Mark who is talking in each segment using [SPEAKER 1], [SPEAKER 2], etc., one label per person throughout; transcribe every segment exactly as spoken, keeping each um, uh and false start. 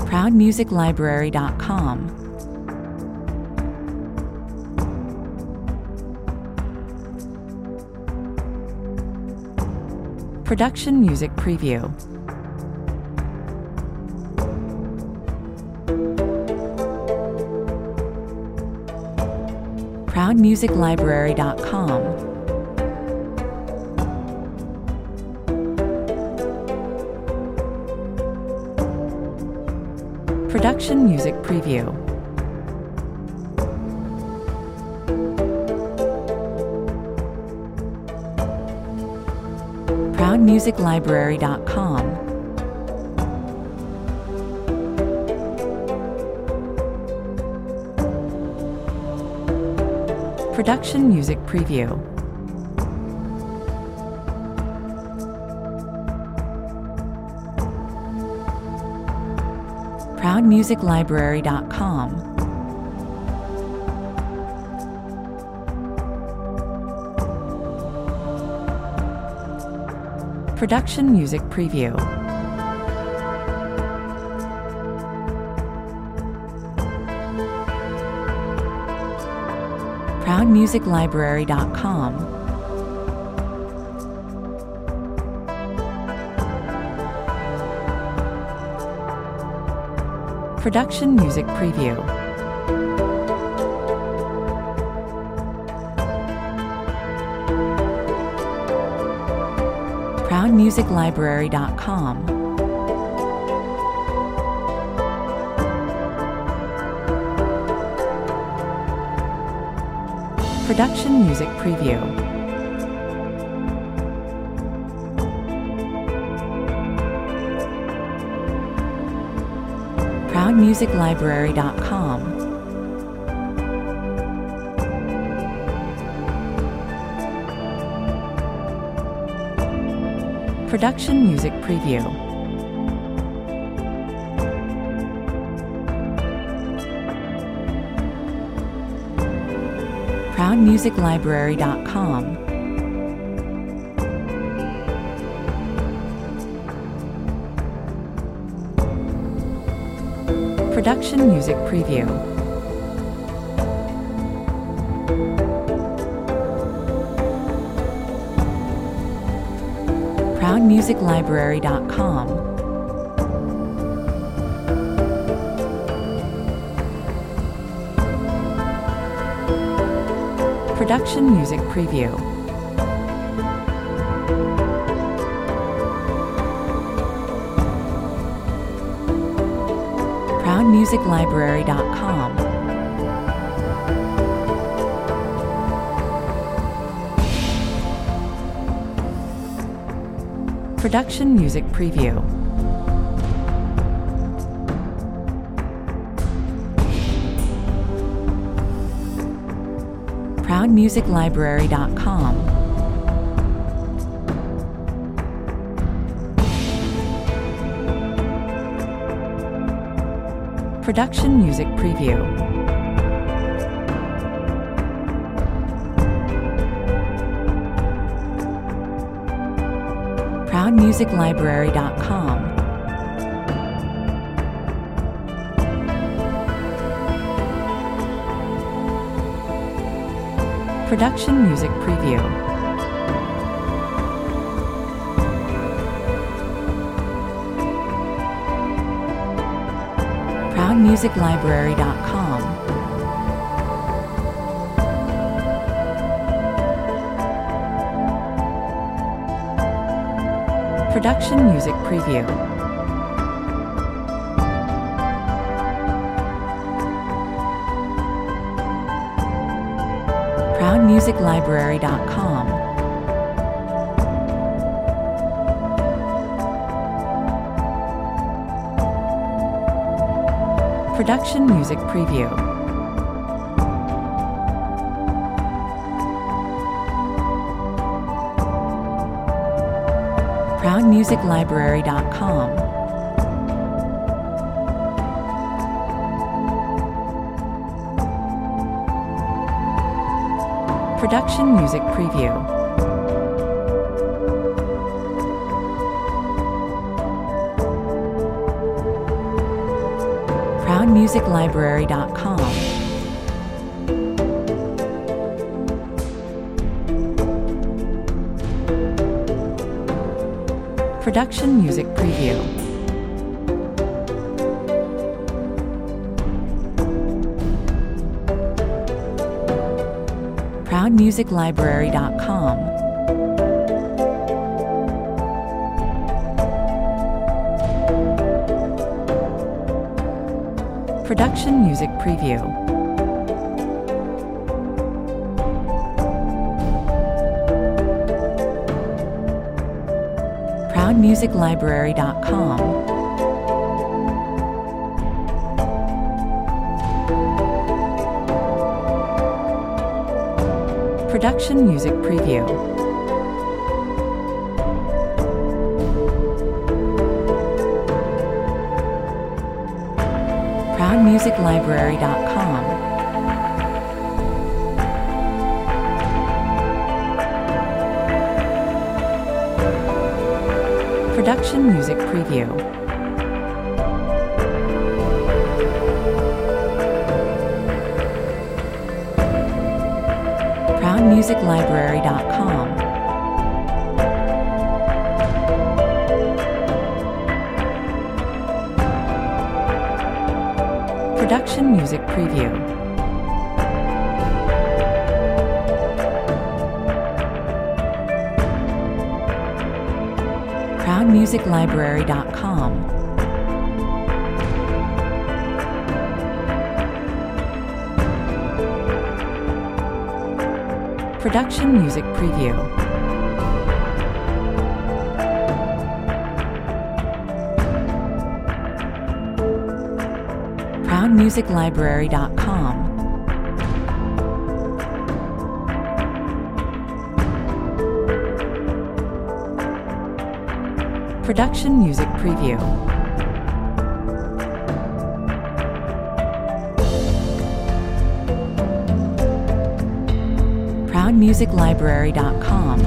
[SPEAKER 1] proud music library dot com. Production Music Preview. proud music library dot com. Production Music Preview. proud music library dot com. Production Music Preview. proud music library dot com. Production Music Preview. proud music library dot com. Production Music Preview. proud music library dot com. Production Music Preview. proud music library dot com. Production Music Preview. proud music library dot com. Production Music Preview. proud music library dot com. Production Music Preview. proud music library dot com. Production Music Preview. proud music library dot com. Production Music Preview. proud music library dot com. Production Music Preview. proud music library dot com. Production Music Preview. proud music library dot com. Production Music Preview. proud music library dot com. Production Music Preview. proud music library dot com. Production Music Preview. proud music library dot com. Production Music Preview. proud music library dot com. Production Music Preview. proud music library dot com. Production Music Preview. proud music library dot com. Production Music Preview. proud music library dot com. Production Music Preview. proud music library dot com. Production Music Preview. proud music library dot com.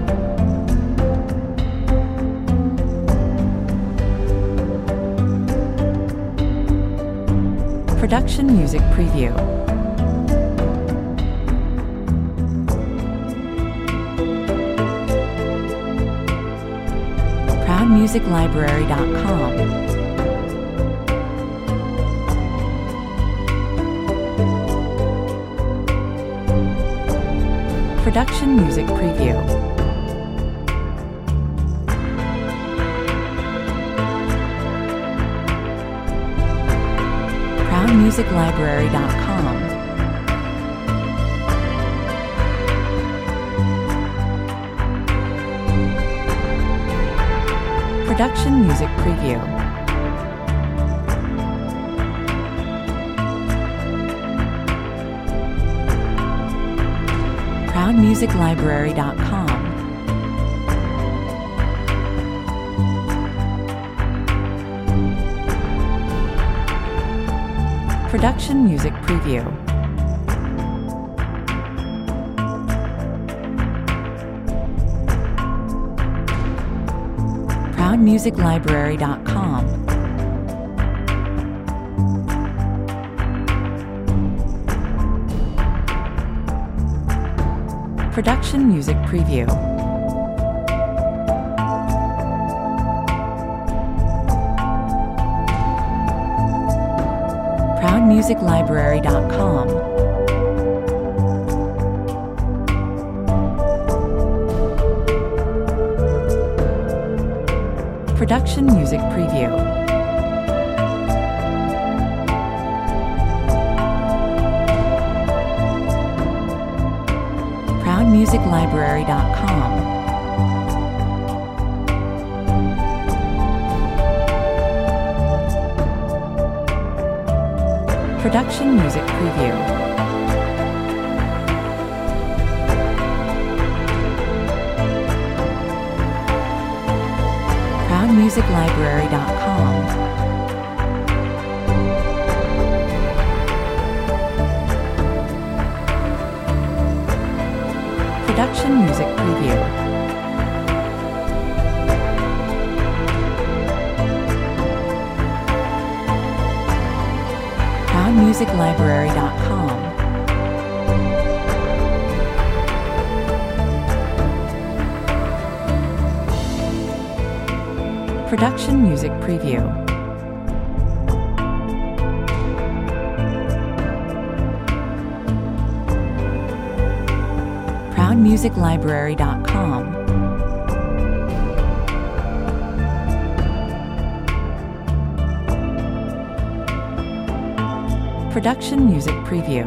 [SPEAKER 1] Production Music Preview. proud music library dot com. Production Music Preview. proud music library dot com. Production Music Preview. proud music library dot com. Production Music Preview. proud music library dot com. Production Music Preview. proud music library dot com. Production Music Preview. proud music library dot com. Production Music Preview. proud music library dot com. Production Music Preview. music library dot com. Production Music Preview. proud music library dot com. Production Music Preview.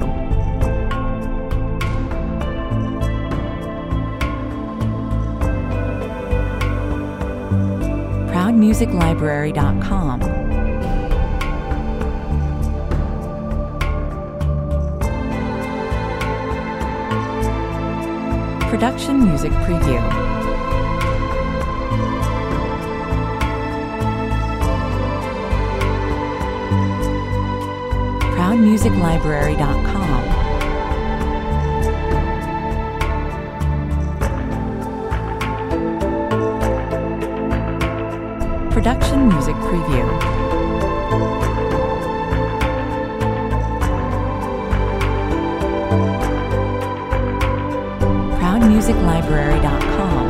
[SPEAKER 1] proud music library dot com. Production Music Preview. proud music library dot com. Production Music Preview. proud music library dot com.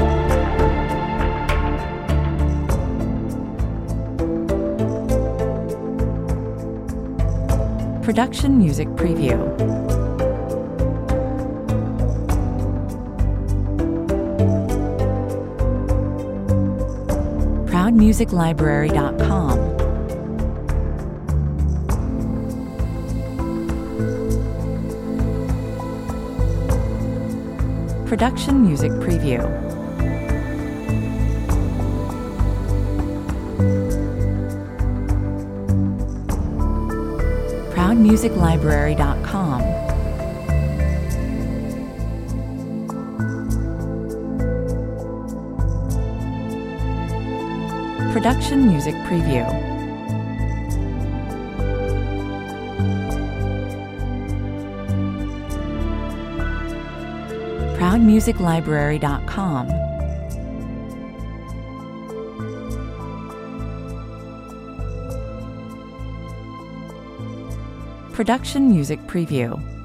[SPEAKER 1] Production Music Preview. proud music library dot com. Production Music Preview. proud music library dot com. Production Music Preview. proud music library dot com. Production Music Preview.